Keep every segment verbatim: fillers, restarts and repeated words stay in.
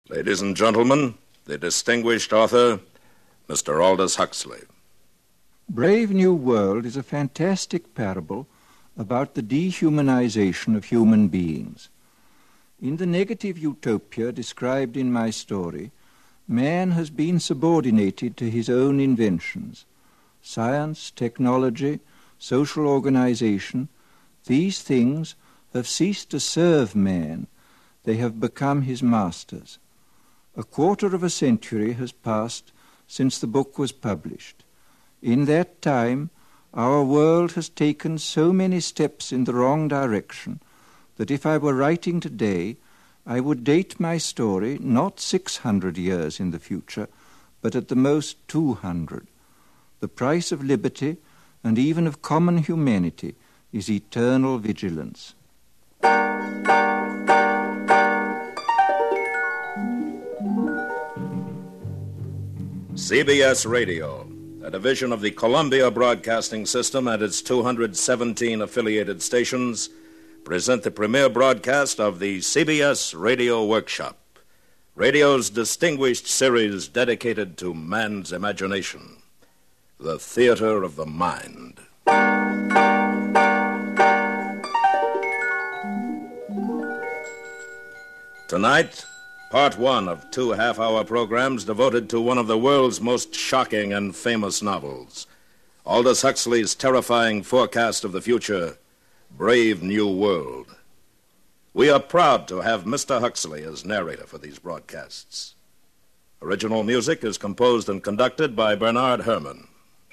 Ladies and gentlemen, the distinguished author, Mister Aldous Huxley. Brave New World is a fantastic parable about the dehumanization of human beings. In the negative utopia described in my story, man has been subordinated to his own inventions. Science, technology, social organization, these things have ceased to serve man. They have become his masters. A quarter of a century has passed since the book was published. In that time, our world has taken so many steps in the wrong direction that if I were writing today, I would date my story not six hundred years in the future, but at the most two hundred. The price of liberty, and even of common humanity, is eternal vigilance. C B S Radio, a division of the Columbia Broadcasting System and its two hundred seventeen affiliated stations, present the premiere broadcast of the C B S Radio Workshop, radio's distinguished series dedicated to man's imagination, the theater of the mind. Tonight, part one of two half-hour programs devoted to one of the world's most shocking and famous novels, Aldous Huxley's terrifying forecast of the future, Brave New World. We are proud to have Mister Huxley as narrator for these broadcasts. Original music is composed and conducted by Bernard Herrmann.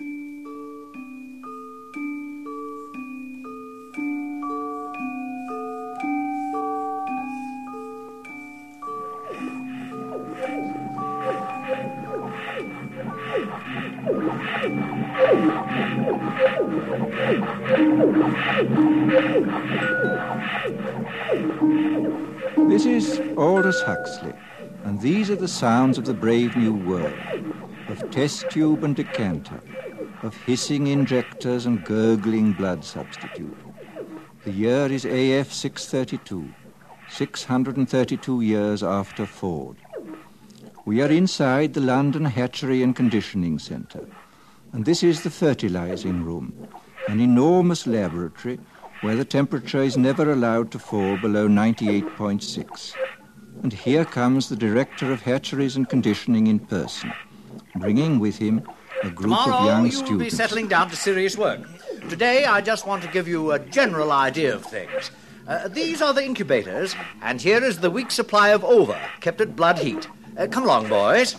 This is Aldous Huxley, and these are the sounds of the Brave New World, of test tube and decanter, of hissing injectors and gurgling blood substitute. The year is A F six thirty-two, six hundred thirty-two years after Ford. We are inside the London Hatchery and Conditioning Centre, and this is the fertilizing room, an enormous laboratory where the temperature is never allowed to fall below ninety-eight point six. And here comes the director of hatcheries and conditioning in person, bringing with him a group Tomorrow of young you students. will be settling down to serious work. Today I just want to give you a general idea of things. Uh, these are the incubators, and here is the week's supply of ova, kept at blood heat. Uh, come along, boys.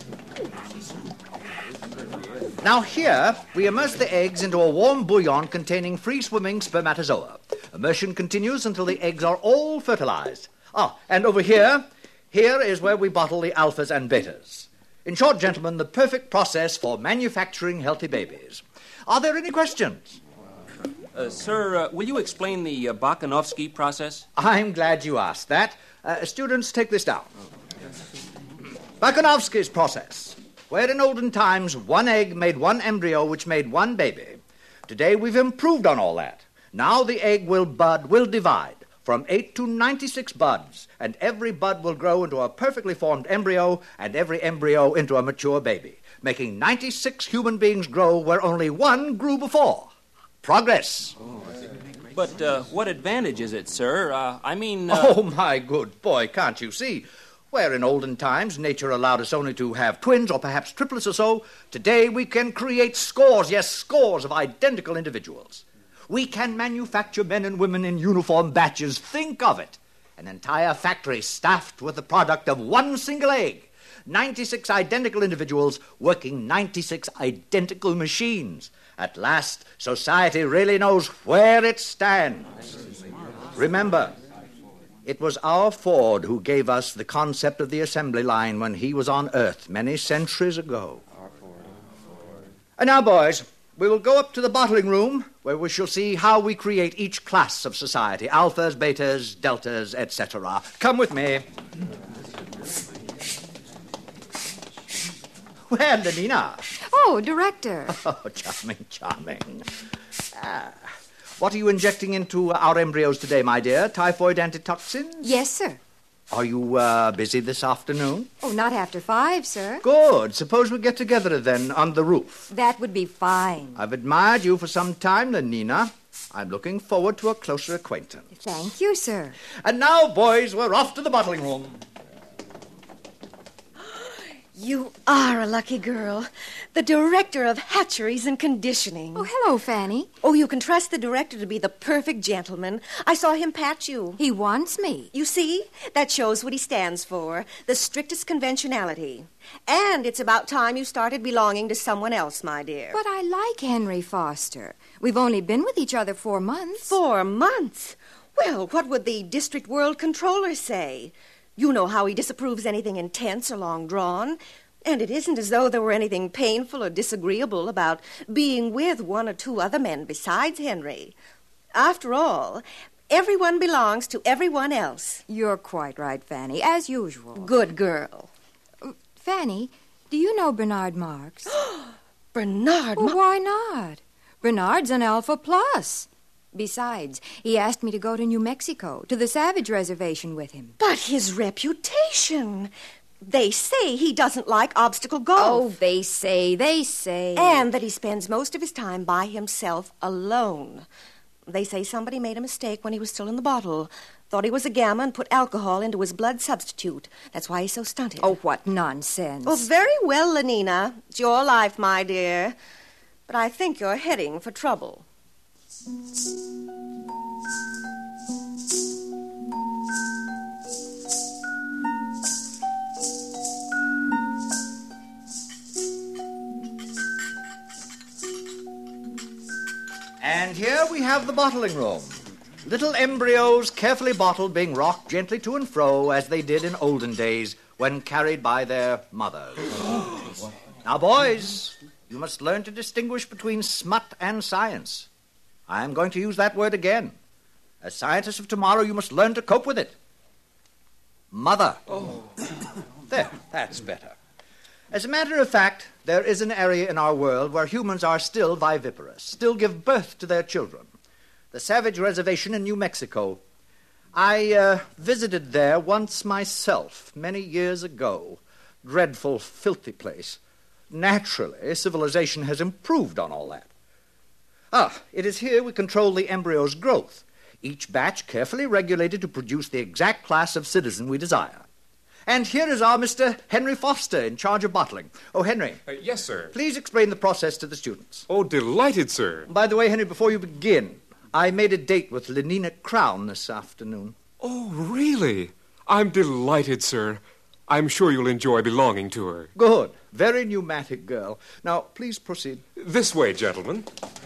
Now here, we immerse the eggs into a warm bouillon containing free-swimming spermatozoa. Immersion continues until the eggs are all fertilized. Ah, and over here, here is where we bottle the alphas and betas. In short, gentlemen, the perfect process for manufacturing healthy babies. Are there any questions? Uh, sir, uh, will you explain the uh, Bakhanovsky process? I'm glad you asked that. Uh, students, take this down. Bakhanovsky's process, where in olden times one egg made one embryo which made one baby. Today we've improved on all that. Now the egg will bud, will divide from eight to ninety-six buds, and every bud will grow into a perfectly formed embryo, and every embryo into a mature baby, making ninety-six human beings grow where only one grew before. Progress. But uh, what advantage is it, sir? Uh, I mean... Uh... Oh, my good boy, can't you see? Where in olden times nature allowed us only to have twins or perhaps triplets or so, today we can create scores, yes, scores of identical individuals. We can manufacture men and women in uniform batches. Think of it. An entire factory staffed with the product of one single egg. ninety-six identical individuals working ninety-six identical machines. At last, society really knows where it stands. Remember, it was our Ford who gave us the concept of the assembly line when he was on Earth many centuries ago. And now, boys, we will go up to the bottling room where we shall see how we create each class of society, alphas, betas, deltas, et cetera. Come with me. Well, Lenina. Oh, Director. Oh, charming, charming. Ah, what are you injecting into our embryos today, my dear? Typhoid antitoxins? Yes, sir. Are you uh, busy this afternoon? Oh, not after five, sir. Good. Suppose we get together then on the roof. That would be fine. I've admired you for some time, Lenina. I'm looking forward to a closer acquaintance. Thank you, sir. And now, boys, we're off to the bottling room. You are a lucky girl. The director of hatcheries and conditioning. Oh, hello, Fanny. Oh, you can trust the director to be the perfect gentleman. I saw him pat you. He wants me. You see? That shows what he stands for. The strictest conventionality. And it's about time you started belonging to someone else, my dear. But I like Henry Foster. We've only been with each other four months. Four months? Well, what would the district world controller say? You know how he disapproves anything intense or long-drawn. And it isn't as though there were anything painful or disagreeable about being with one or two other men besides Henry. After all, everyone belongs to everyone else. You're quite right, Fanny, as usual. Good girl. Uh, Fanny, do you know Bernard Marx? Bernard Well, Mar- why not? Bernard's an Alpha Plus. Besides, he asked me to go to New Mexico, to the Savage Reservation with him. But his reputation. They say he doesn't like obstacle Oh, golf. they say, they say. And that he spends most of his time by himself alone. They say somebody made a mistake when he was still in the bottle. Thought he was a gamma and put alcohol into his blood substitute. That's why he's so stunted. Oh, what nonsense. Oh, very well, Lenina. It's your life, my dear. But I think you're heading for trouble. And here we have the bottling room. Little embryos carefully bottled being rocked gently to and fro as they did in olden days when carried by their mothers. Now, boys, you must learn to distinguish between smut and science. I am going to use that word again. As scientists of tomorrow, you must learn to cope with it. Mother. Oh. There, that's better. As a matter of fact, there is an area in our world where humans are still viviparous, still give birth to their children. The Savage Reservation in New Mexico. I uh, visited there once myself, many years ago. Dreadful, filthy place. Naturally, civilization has improved on all that. Ah, it is here we control the embryo's growth, each batch carefully regulated to produce the exact class of citizen we desire. And here is our Mister Henry Foster in charge of bottling. Oh, Henry. Uh, yes, sir. Please explain the process to the students. Oh, delighted, sir. By the way, Henry, before you begin, I made a date with Lenina Crown this afternoon. Oh, really? I'm delighted, sir. I'm sure you'll enjoy belonging to her. Good. Very pneumatic girl. Now, please proceed. This way, gentlemen.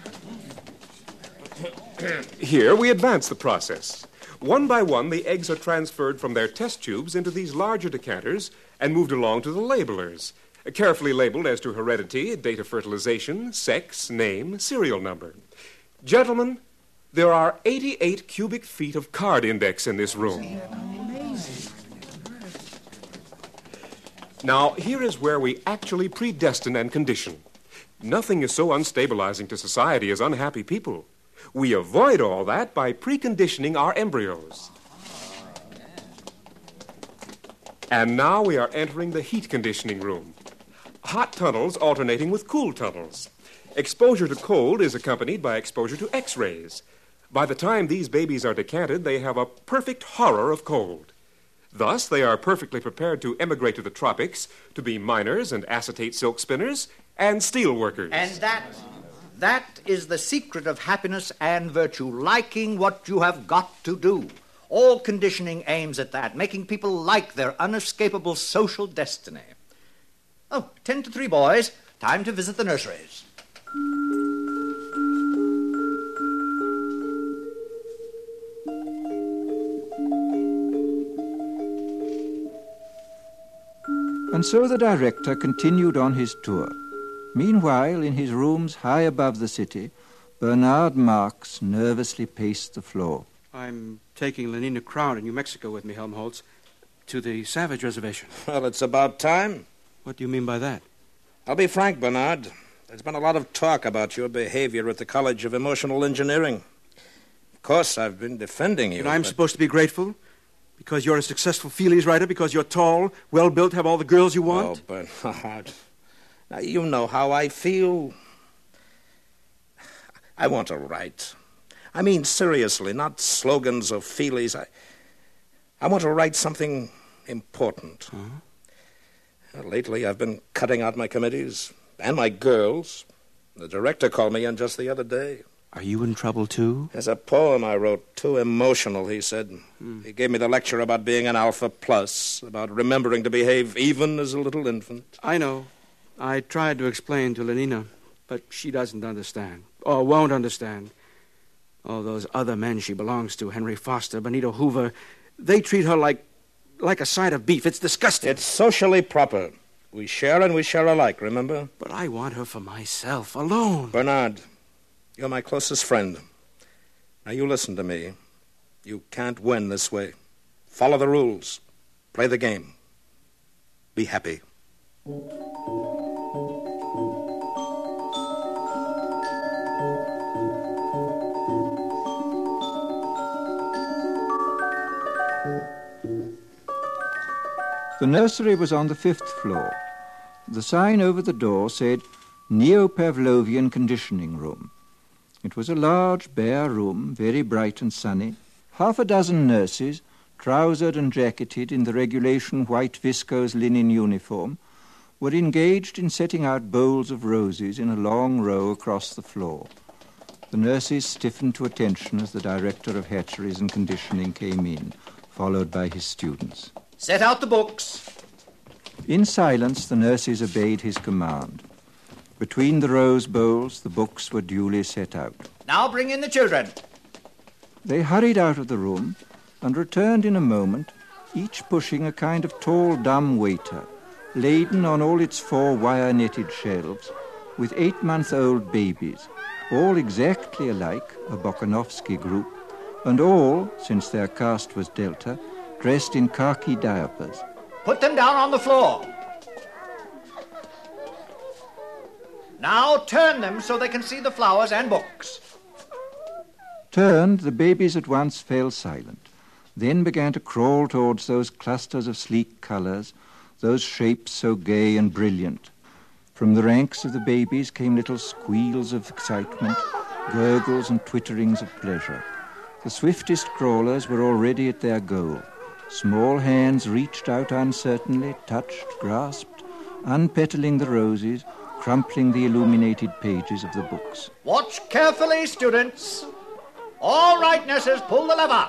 Here we advance the process. One by one, the eggs are transferred from their test tubes into these larger decanters and moved along to the labelers, carefully labeled as to heredity, date of fertilization, sex, name, serial number. Gentlemen, there are eighty-eight cubic feet of card index in this room. Now, here is where we actually predestine and condition. Nothing is so unstabilizing to society as unhappy people. We avoid all that by preconditioning our embryos. And now we are entering the heat conditioning room. Hot tunnels alternating with cool tunnels. Exposure to cold is accompanied by exposure to X-rays. By the time these babies are decanted, they have a perfect horror of cold. Thus, they are perfectly prepared to emigrate to the tropics, to be miners and acetate silk spinners and steel workers. And that, that is the secret of happiness and virtue, liking what you have got to do. All conditioning aims at that, making people like their unescapable social destiny. Oh, ten to three, boys. Time to visit the nurseries. And so the director continued on his tour. Meanwhile, in his rooms high above the city, Bernard Marx nervously paced the floor. I'm taking Lenina Crown in New Mexico with me, Helmholtz, to the Savage Reservation. Well, it's about time. What do you mean by that? I'll be frank, Bernard. There's been a lot of talk about your behavior at the College of Emotional Engineering. Of course, I've been defending you. And I'm but... supposed to be grateful? Because you're a successful feelies writer? Because you're tall, well-built, have all the girls you want? Oh, Bernard. Now, you know how I feel. I want to write. I mean, seriously, not slogans or feelies. I, I want to write something important. Uh-huh. Uh, lately, I've been cutting out my committees and my girls. The director called me in just the other day. Are you in trouble, too? There's a poem I wrote, too emotional, he said. Hmm. He gave me the lecture about being an Alpha Plus, about remembering to behave even as a little infant. I know. I tried to explain to Lenina, but she doesn't understand, or won't understand. All those other men she belongs to, Henry Foster, Benito Hoover, they treat her like, like a side of beef. It's disgusting. It's socially proper. We share and we share alike, remember? But I want her for myself, alone. Bernard, you're my closest friend. Now, you listen to me. You can't win this way. Follow the rules. Play the game. Be happy. The nursery was on the fifth floor. The sign over the door said, Neo-Pavlovian Conditioning Room. It was a large, bare room, very bright and sunny. Half a dozen nurses, trousered and jacketed in the regulation white viscose linen uniform, were engaged in setting out bowls of roses in a long row across the floor. The nurses stiffened to attention as the director of hatcheries and conditioning came in, followed by his students. Set out the books. In silence, the nurses obeyed his command. Between the rose bowls, the books were duly set out. Now bring in the children. They hurried out of the room and returned in a moment, each pushing a kind of tall, dumb waiter, laden on all its four wire-netted shelves with eight-month-old babies, all exactly alike, a Bokanovsky group, and all, since their caste was Delta, dressed in khaki diapers. Put them down on the floor. Now turn them so they can see the flowers and books. Turned, the babies at once fell silent, then began to crawl towards those clusters of sleek colors, those shapes so gay and brilliant. From the ranks of the babies came little squeals of excitement, gurgles and twitterings of pleasure. The swiftest crawlers were already at their goal. Small hands reached out uncertainly, touched, grasped, unpetaling the roses, crumpling the illuminated pages of the books. Watch carefully, students. All right, nurses, pull the lever.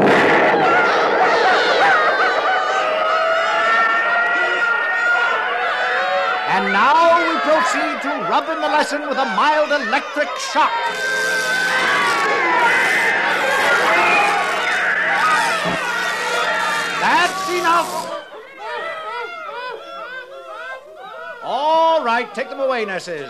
And now we proceed to rub in the lesson with a mild electric shock. That's enough. All right, take them away, nurses.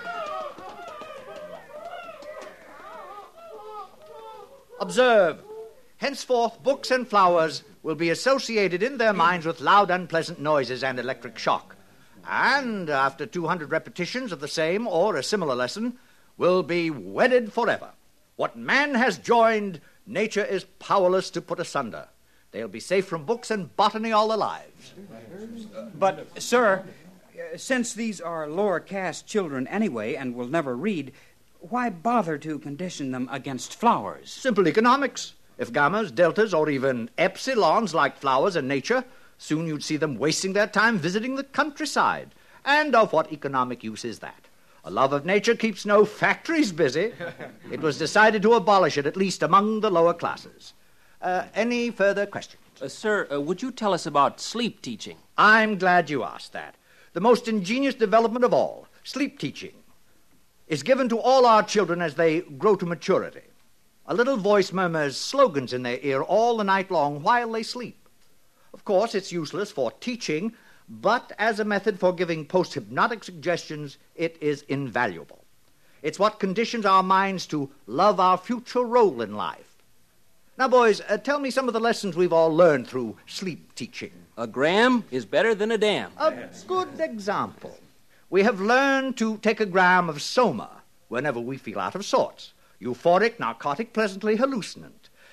Observe. Henceforth, books and flowers will be associated in their minds with loud, unpleasant noises and electric shock. And after two hundred repetitions of the same or a similar lesson, will be wedded forever. What man has joined, nature is powerless to put asunder. They'll be safe from books and botany all their lives. But, sir, since these are lower caste children anyway and will never read, why bother to condition them against flowers? Simple economics. If gammas, deltas, or even epsilons liked flowers and nature, soon you'd see them wasting their time visiting the countryside. And of what economic use is that? A love of nature keeps no factories busy. It was decided to abolish it, at least among the lower classes. Uh, any further questions? Uh, sir, uh, would you tell us about sleep teaching? I'm glad you asked that. The most ingenious development of all, sleep teaching, is given to all our children as they grow to maturity. A little voice murmurs slogans in their ear all the night long while they sleep. Of course, it's useless for teaching, but as a method for giving post-hypnotic suggestions, it is invaluable. It's what conditions our minds to love our future role in life. Now, boys, uh, tell me some of the lessons we've all learned through sleep teaching. A gram is better than a dam. A good example. We have learned to take a gram of soma whenever we feel out of sorts. Euphoric, narcotic, pleasantly hallucinant.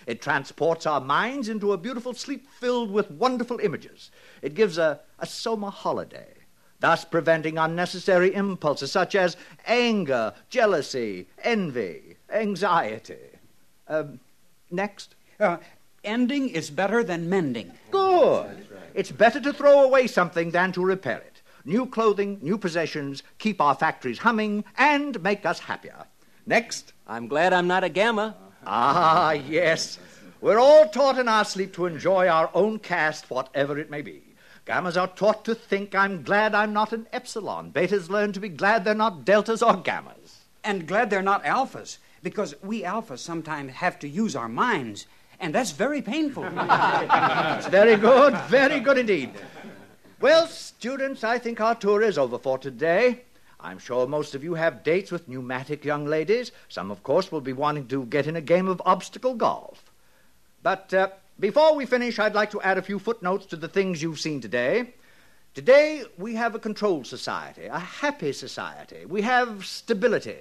It transports our minds into a beautiful sleep filled with wonderful images. It gives a, a summer holiday, thus preventing unnecessary impulses such as anger, jealousy, envy, anxiety. Um, next. Uh, ending is better than mending. Good. It's better to throw away something than to repair it. New clothing, new possessions keep our factories humming and make us happier. Next. I'm glad I'm not a gamma. Ah, yes. We're all taught in our sleep to enjoy our own caste, whatever it may be. Gammas are taught to think, I'm glad I'm not an epsilon. Betas learn to be glad they're not deltas or gammas. And glad they're not alphas, because we alphas sometimes have to use our minds, and that's very painful. It's very good, very good indeed. Well, students, I think our tour is over for today. I'm sure most of you have dates with pneumatic young ladies. Some, of course, will be wanting to get in a game of obstacle golf. But uh, before we finish, I'd like to add a few footnotes to the things you've seen today. Today, we have a controlled society, a happy society. We have stability.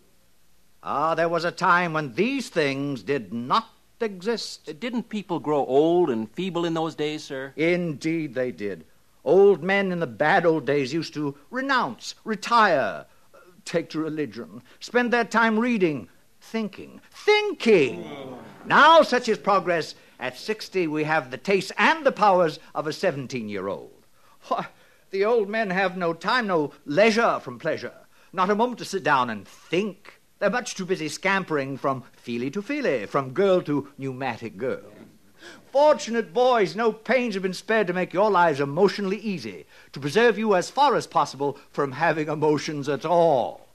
Ah, there was a time when these things did not exist. Didn't people grow old and feeble in those days, sir? Indeed they did. Old men in the bad old days used to renounce, retire, take to religion, spend their time reading, thinking, thinking. Now, such is progress. At sixty, we have the tastes and the powers of a seventeen-year-old. Why, the old men have no time, no leisure from pleasure, not a moment to sit down and think. They're much too busy scampering from feely to feely, from girl to pneumatic girl. Fortunate boys, no pains have been spared to make your lives emotionally easy, to preserve you as far as possible from having emotions at all.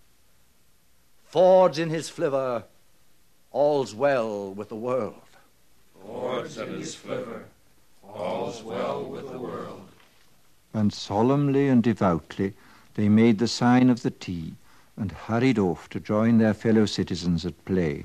Ford's in his flivver, all's well with the world. Ford's in his flivver, all's well with the world. And solemnly and devoutly they made the sign of the T and hurried off to join their fellow citizens at play.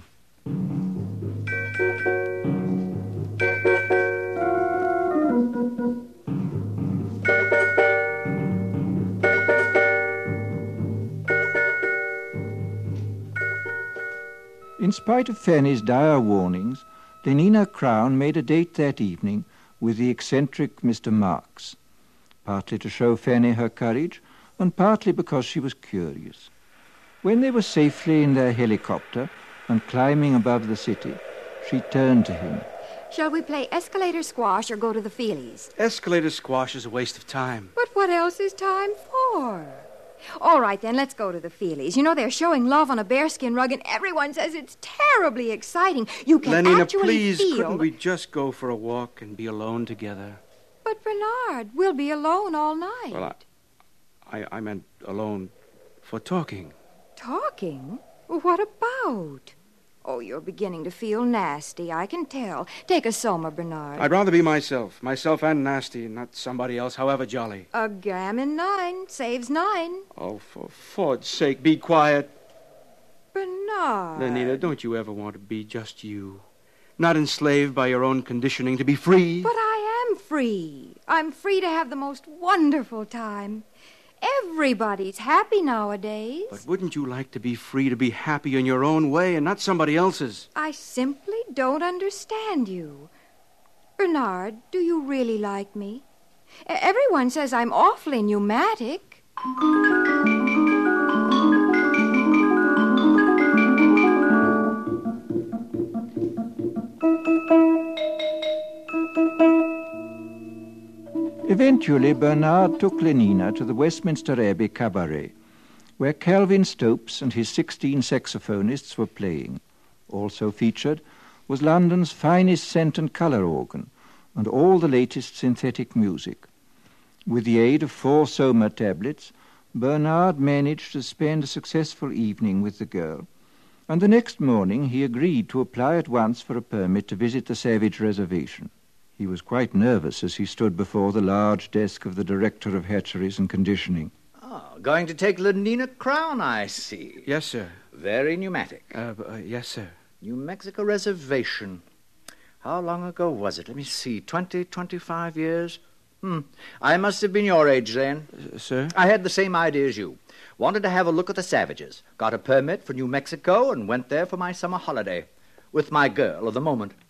In spite of Fanny's dire warnings, Lenina Crown made a date that evening with the eccentric Mister Marks, partly to show Fanny her courage, and partly because she was curious. When they were safely in their helicopter and climbing above the city, she turned to him. Shall we play escalator squash or go to the Feelies? Escalator squash is a waste of time. But what else is time for? All right, then, let's go to the Feelies. You know, they're showing Love on a Bearskin Rug, and everyone says it's terribly exciting. You can Lenina, actually please, feel... couldn't we just go for a walk and be alone together? But, Bernard, we'll be alone all night. Well, I, I, I meant alone for talking. Talking? What about? Oh, you're beginning to feel nasty, I can tell. Take a soma, Bernard. I'd rather be myself, myself and nasty, not somebody else, however jolly. A gammon nine saves nine. Oh, for Ford's sake, be quiet. Bernard. Lenina, don't you ever want to be just you? Not enslaved by your own conditioning, to be free? But I am free. I'm free to have the most wonderful time. Everybody's happy nowadays. But wouldn't you like to be free to be happy in your own way and not somebody else's? I simply don't understand you. Bernard, do you really like me? Everyone says I'm awfully pneumatic. Eventually, Bernard took Lenina to the Westminster Abbey Cabaret, where Calvin Stopes and his sixteen saxophonists were playing. Also featured was London's finest scent and colour organ, and all the latest synthetic music. With the aid of four Soma tablets, Bernard managed to spend a successful evening with the girl, and the next morning he agreed to apply at once for a permit to visit the Savage Reservation. He was quite nervous as he stood before the large desk of the Director of Hatcheries and Conditioning. Oh, going to take Lenina Crown, I see. Yes, sir. Very pneumatic. Uh, uh, yes, sir. New Mexico Reservation. How long ago was it? Let me see. Twenty, twenty-five years? Hmm. I must have been your age then. Uh, sir? I had the same idea as you. Wanted to have a look at the Savages. Got a permit for New Mexico and went there for my summer holiday. With my girl of the moment.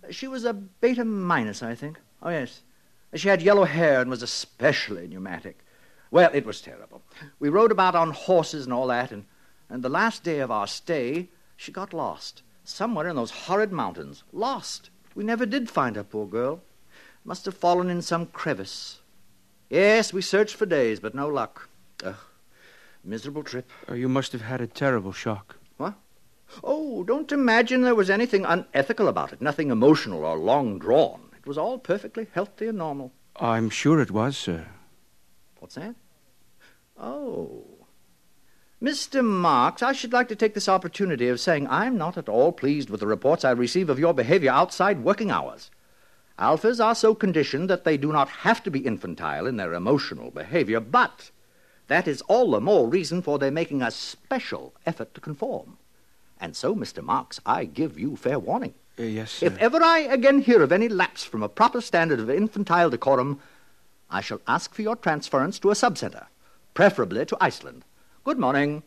She was a beta minus, I think. Oh, yes. She had yellow hair and was especially pneumatic. Well, it was terrible. We rode about on horses and all that, and, and the last day of our stay, she got lost. Somewhere in those horrid mountains. Lost. We never did find her, poor girl. Must have fallen in some crevice. Yes, we searched for days, but no luck. Ugh. Miserable trip. Uh, you must have had a terrible shock. What? Oh, don't imagine there was anything unethical about it. Nothing emotional or long drawn. It was all perfectly healthy and normal. I'm sure it was, sir. What's that? Oh. Mister Marks, I should like to take this opportunity of saying I'm not at all pleased with the reports I receive of your behavior outside working hours. Alphas are so conditioned that they do not have to be infantile in their emotional behavior, but that is all the more reason for their making a special effort to conform. And so, Mister Marks, I give you fair warning. Uh, yes, sir. If ever I again hear of any lapse from a proper standard of infantile decorum, I shall ask for your transference to a subcenter, preferably to Iceland. Good morning.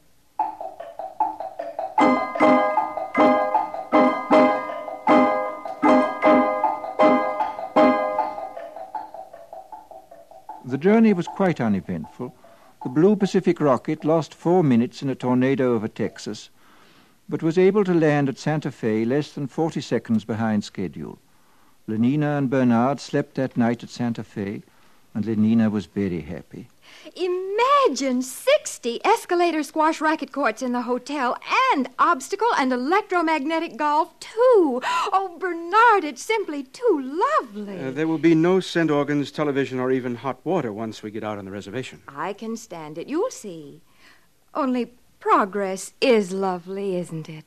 The journey was quite uneventful. The Blue Pacific rocket lost four minutes in a tornado over Texas, but was able to land at Santa Fe less than forty seconds behind schedule. Lenina and Bernard slept that night at Santa Fe, and Lenina was very happy. Imagine sixty escalator squash racket courts in the hotel, and obstacle and electromagnetic golf, too. Oh, Bernard, it's simply too lovely. Uh, there will be no scent organs, television, or even hot water once we get out on the reservation. I can stand it. You'll see. Only progress is lovely, isn't it?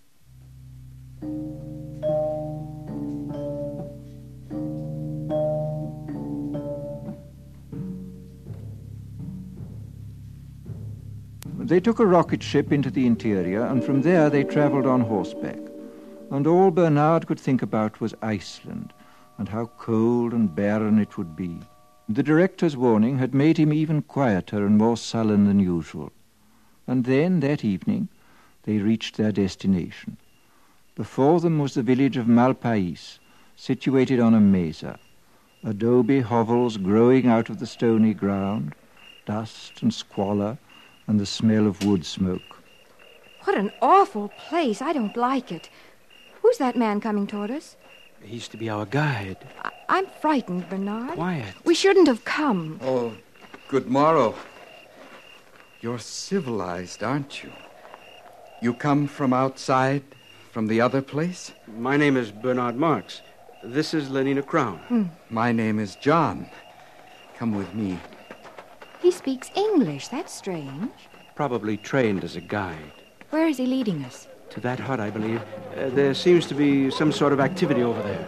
They took a rocket ship into the interior, and from there they traveled on horseback. And all Bernard could think about was Iceland, and how cold and barren it would be. The director's warning had made him even quieter and more sullen than usual. And then, that evening, they reached their destination. Before them was the village of Malpais, situated on a mesa. Adobe hovels growing out of the stony ground, dust and squalor, and the smell of wood smoke. What an awful place. I don't like it. Who's that man coming toward us? He's to be our guide. I- I'm frightened, Bernard. Quiet. We shouldn't have come. Oh, good morrow. You're civilized, aren't you? You come from outside, from the other place? My name is Bernard Marks. This is Lenina Crown. Hmm. My name is John. Come with me. He speaks English. That's strange. Probably trained as a guide. Where is he leading us? To that hut, I believe. Uh, there seems to be some sort of activity over there.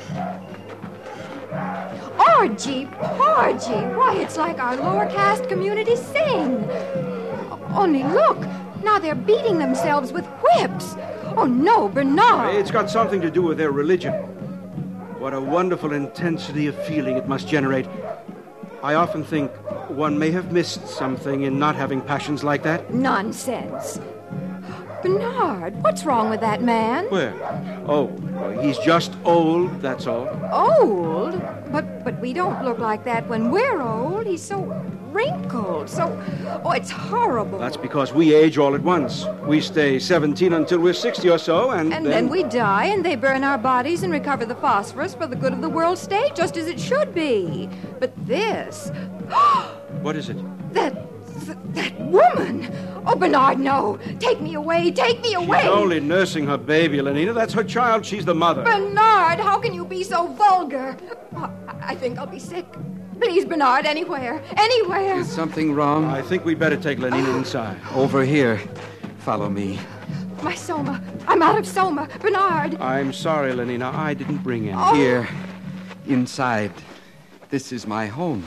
Orgy, orgy. Why, it's like our lower caste community sing. Only look. Now they're beating themselves with whips. Oh, no, Bernard. It's got something to do with their religion. What a wonderful intensity of feeling it must generate. I often think one may have missed something in not having passions like that. Nonsense. Bernard, what's wrong with that man? Where? Oh, he's just old, that's all. Old? But but we don't look like that when we're old. He's so wrinkled, so... Oh, it's horrible. That's because we age all at once. We stay seventeen until we're sixty or so, and, And then... then we die, and they burn our bodies and recover the phosphorus for the good of the world state, just as it should be. But this... What is it? That... th- that woman! Oh, Bernard, no! Take me away! Take me away! She's only nursing her baby, Lenina. That's her child. She's the mother. Bernard, how can you be so vulgar? Oh, I I think I'll be sick. Please, Bernard, anywhere. Anywhere. Is something wrong? I think we'd better take Lenina inside. Over here. Follow me. My Soma. I'm out of Soma. Bernard. I'm sorry, Lenina. I didn't bring him. Oh. Here. Inside. This is my home.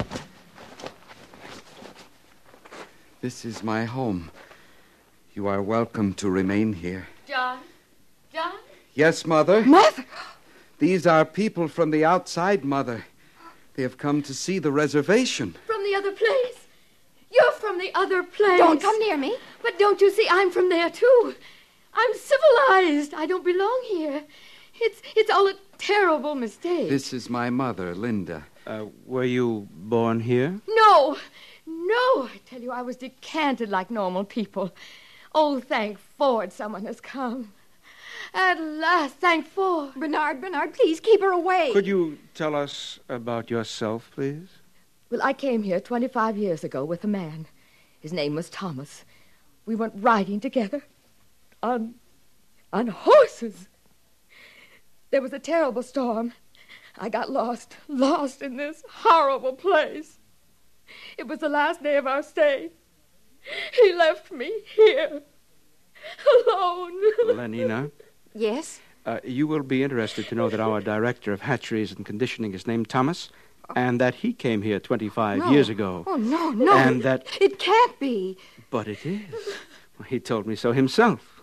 This is my home. You are welcome to remain here. John? John? Yes, Mother? Mother? These are people from the outside, Mother. They have come to see the reservation. From the other place? You're from the other place. Don't come near me. But don't you see, I'm from there, too. I'm civilized. I don't belong here. It's it's all a terrible mistake. This is my mother, Linda. Uh, were you born here? No, no, I tell you, I was decanted like normal people. Oh, thank Ford, someone has come. At last, thank Ford. Bernard, Bernard, please keep her away. Could you tell us about yourself, please? Well, I came here twenty-five years ago with a man. His name was Thomas. We went riding together on, on horses. There was a terrible storm. I got lost, lost in this horrible place. It was the last day of our stay. He left me here, alone. Lenina? Yes? Uh, you will be interested to know that our director of hatcheries and conditioning is named Thomas, and that he came here twenty-five No. years ago. Oh, no, no. And that... It can't be. But it is. He told me so himself.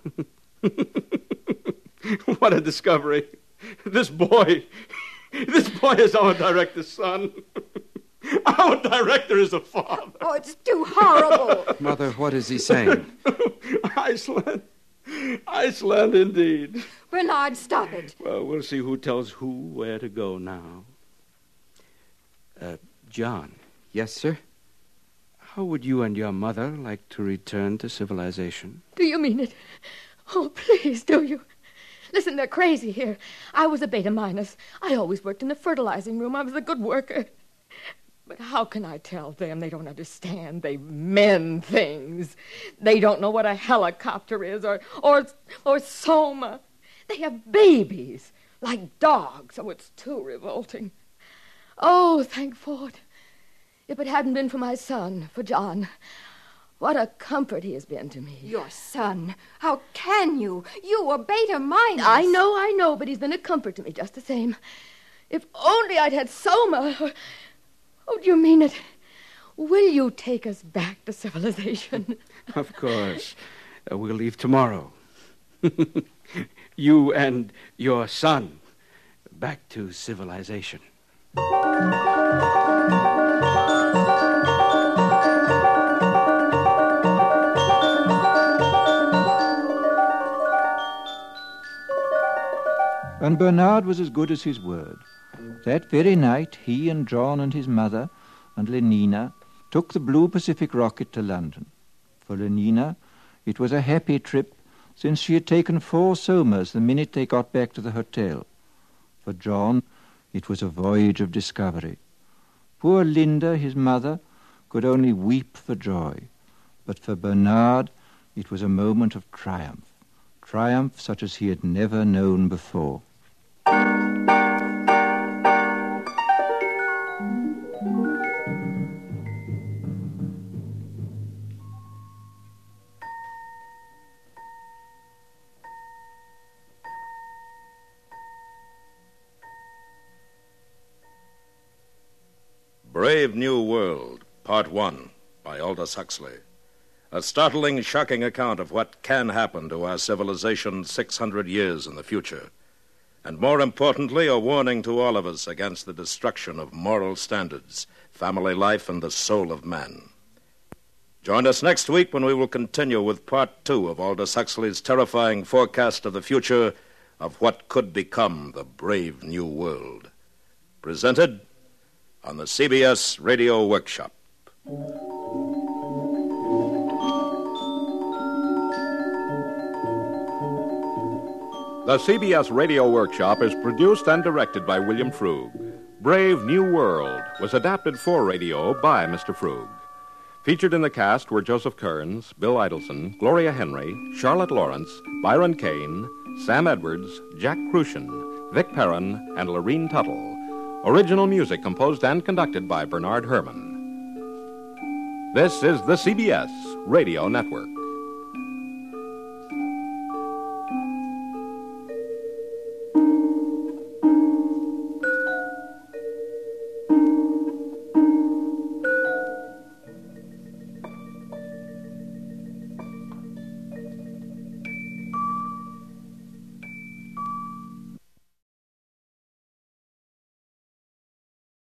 What a discovery. This boy... This boy is our director's son. Our director is a father. Oh, it's too horrible. Mother, what is he saying? Iceland. Iceland, indeed. Bernard, stop it. Well, we'll see who tells who where to go now. Uh, John. Yes, sir? How would you and your mother like to return to civilization? Do you mean it? Oh, please, do you? Listen, they're crazy here. I was a beta minus. I always worked in the fertilizing room. I was a good worker. But how can I tell them? They don't understand. They mend things. They don't know what a helicopter is or or or soma. They have babies like dogs. Oh, it's too revolting. Oh, thank Ford. If it hadn't been for my son, for John, what a comfort he has been to me. Your son? How can you? You were beta minus. I know, I know, but he's been a comfort to me just the same. If only I'd had Soma. Or, oh, do you mean it? Will you take us back to civilization? Of course. Uh, we'll leave tomorrow. You and your son back to civilization. And Bernard was as good as his word. That very night, he and John and his mother and Lenina took the Blue Pacific rocket to London. For Lenina, it was a happy trip, since she had taken four somas the minute they got back to the hotel. For John, it was a voyage of discovery. Poor Linda, his mother, could only weep for joy. But for Bernard, it was a moment of triumph. Triumph such as he had never known before. Brave New World, Part One, by Aldous Huxley. A startling, shocking account of what can happen to our civilization six hundred years in the future. And more importantly, a warning to all of us against the destruction of moral standards, family life, and the soul of man. Join us next week when we will continue with Part Two of Aldous Huxley's terrifying forecast of the future of what could become the brave new world. Presented on the C B S Radio Workshop. The C B S Radio Workshop is produced and directed by William Frug. Brave New World was adapted for radio by Mister Frug. Featured in the cast were Joseph Kearns, Bill Idelson, Gloria Henry, Charlotte Lawrence, Byron Kane, Sam Edwards, Jack Crucian, Vic Perrin, and Lorene Tuttle. Original music composed and conducted by Bernard Herrmann. This is the C B S Radio Network.